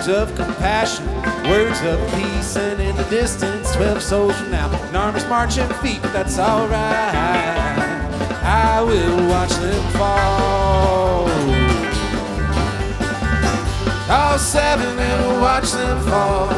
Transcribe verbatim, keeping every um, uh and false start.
words of compassion, words of peace, and in the distance, twelve souls from now, an army's marching feet, but that's alright. I will watch them fall. All seven and we'll watch them fall.